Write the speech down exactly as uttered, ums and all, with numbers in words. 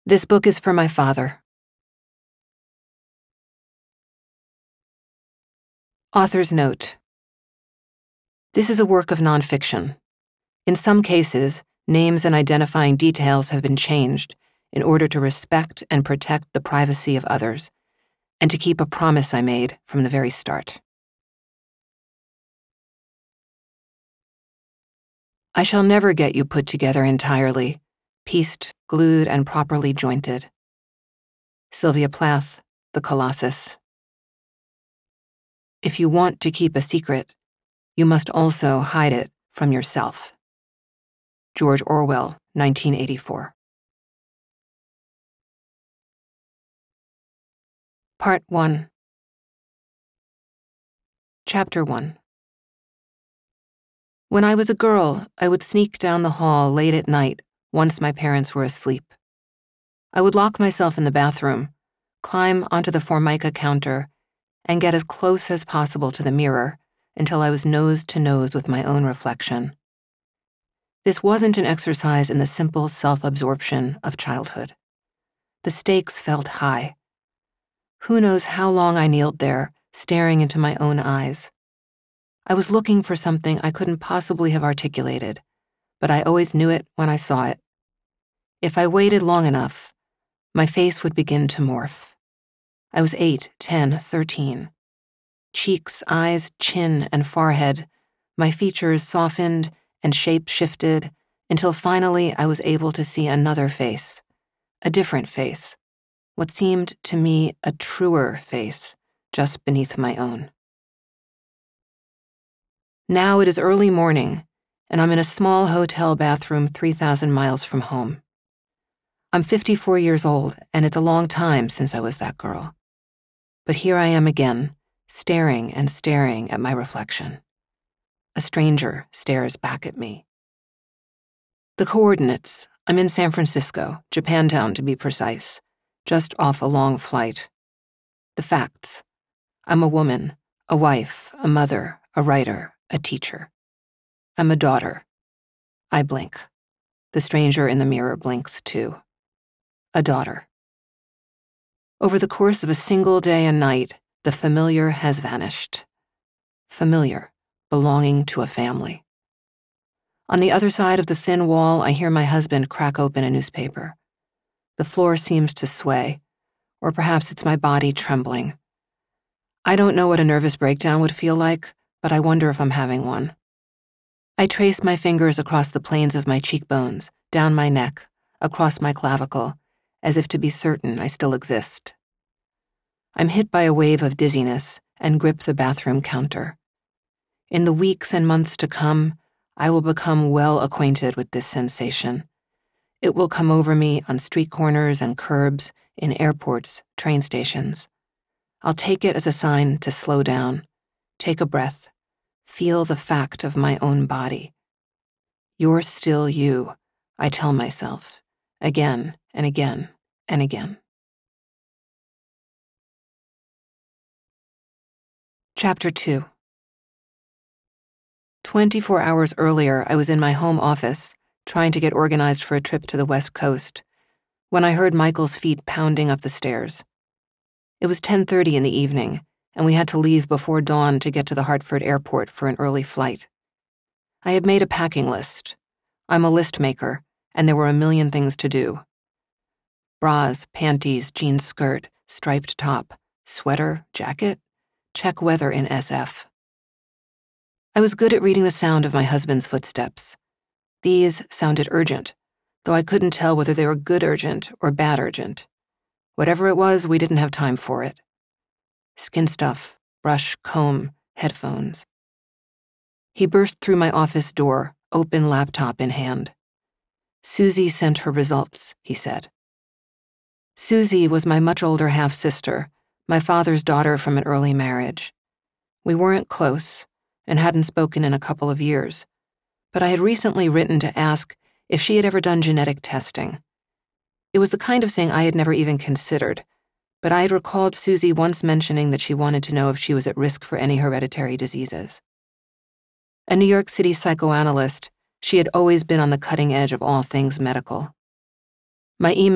This book is for my father. Author's note. This is a work of nonfiction. In some cases, names and identifying details have been changed in order to respect and protect the privacy of others, and to keep a promise I made from the very start. I shall never get you put together entirely, pieced, glued, and properly jointed. Sylvia Plath, The Colossus. If you want to keep a secret, you must also hide it from yourself. George Orwell, nineteen eighty-four. Part one. Chapter one. When I was a girl, I would sneak down the hall late at night once my parents were asleep. I would lock myself in the bathroom, climb onto the Formica counter, and get as close as possible to the mirror until I was nose to nose with my own reflection. This wasn't an exercise in the simple self-absorption of childhood. The stakes felt high. Who knows how long I kneeled there, staring into my own eyes. I was looking for something I couldn't possibly have articulated, but I always knew it when I saw it. If I waited long enough, my face would begin to morph. I was eight, ten, thirteen. Cheeks, eyes, chin, and forehead, my features softened and shape shifted until finally I was able to see another face, a different face, what seemed to me a truer face just beneath my own. Now it is early morning, and I'm in a small hotel bathroom three thousand miles from home. I'm fifty-four years old, and it's a long time since I was that girl. But here I am again, staring and staring at my reflection. A stranger stares back at me. The coordinates: I'm in San Francisco, Japantown to be precise, just off a long flight. The facts: I'm a woman, a wife, a mother, a writer, a teacher. I'm a daughter. I blink. The stranger in the mirror blinks too. A daughter. Over the course of a single day and night, the familiar has vanished. Familiar, belonging to a family. On the other side of the thin wall, I hear my husband crack open a newspaper. The floor seems to sway, or perhaps it's my body trembling. I don't know what a nervous breakdown would feel like, but I wonder if I'm having one. I trace my fingers across the planes of my cheekbones, down my neck, across my clavicle, as if to be certain I still exist. I'm hit by a wave of dizziness and grip the bathroom counter. In the weeks and months to come, I will become well acquainted with this sensation. It will come over me on street corners and curbs, in airports, train stations. I'll take it as a sign to slow down, take a breath, feel the fact of my own body. You're still you, I tell myself, again and again and again. Chapter two. Twenty-four hours earlier, I was in my home office, trying to get organized for a trip to the West Coast, when I heard Michael's feet pounding up the stairs. It was ten thirty in the evening, and we had to leave before dawn to get to the Hartford airport for an early flight. I had made a packing list. I'm a list maker, and there were a million things to do. Bras, panties, jean skirt, striped top, sweater, jacket, check weather in S F. I was good at reading the sound of my husband's footsteps. These sounded urgent, though I couldn't tell whether they were good urgent or bad urgent. Whatever it was, we didn't have time for it. Skin stuff, brush, comb, headphones. He burst through my office door, open laptop in hand. Susie sent her results, he said. Susie was my much older half-sister, my father's daughter from an early marriage. We weren't close and hadn't spoken in a couple of years, but I had recently written to ask if she had ever done genetic testing. It was the kind of thing I had never even considered, but I had recalled Susie once mentioning that she wanted to know if she was at risk for any hereditary diseases. A New York City psychoanalyst, she had always been on the cutting edge of all things medical. My email